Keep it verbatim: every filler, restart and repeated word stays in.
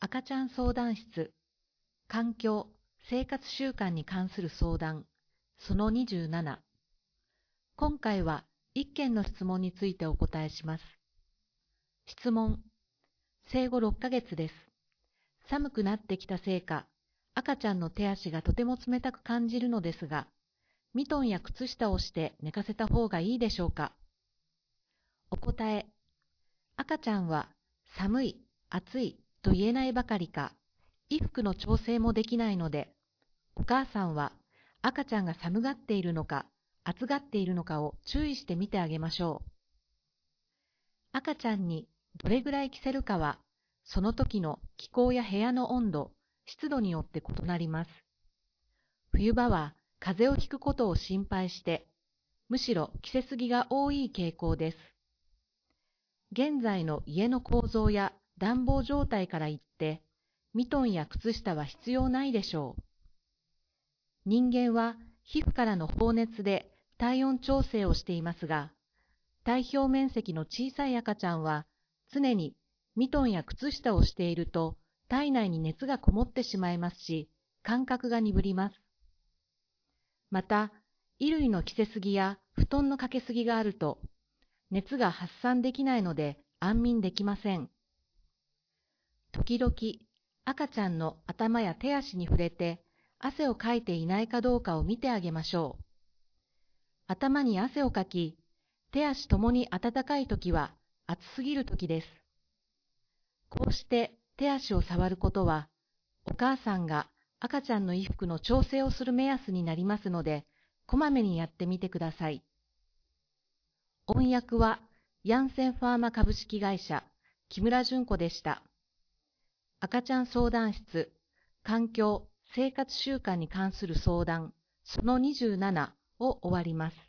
赤ちゃん相談室、環境・生活習慣に関する相談、そのにじゅうなな。今回はいっけんの質問についてお答えします。質問、生後ろっかげつです。寒くなってきたせいか、赤ちゃんの手足がとても冷たく感じるのですが、ミトンや靴下をして寝かせた方がいいでしょうか。お答え、赤ちゃんは寒い、暑いと言えないばかりか、衣服の調整もできないので、お母さんは赤ちゃんが寒がっているのか、暑がっているのかを注意してみてあげましょう。赤ちゃんにどれぐらい着せるかは、その時の気候や部屋の温度、湿度によって異なります。冬場は風邪をひくことを心配して、むしろ着せすぎが多い傾向です。現在の家の構造や暖房状態から言って、ミトンや靴下は必要ないでしょう。人間は皮膚からの放熱で体温調整をしていますが、体表面積の小さい赤ちゃんは常にミトンや靴下をしていると体内に熱がこもってしまいますし、感覚が鈍ります。また、衣類の着せすぎや布団のかけすぎがあると、熱が発散できないので安眠できません。時々、赤ちゃんの頭や手足に触れて汗をかいていないかどうかを見てあげましょう。頭に汗をかき、手足ともに暖かいときは暑すぎるときです。こうして手足を触ることは、お母さんが赤ちゃんの衣服の調整をする目安になりますので、こまめにやってみてください。音訳はヤンセンファーマ株式会社木村純子でした。赤ちゃん相談室、環境・生活習慣に関する相談、そのにじゅうななを終わります。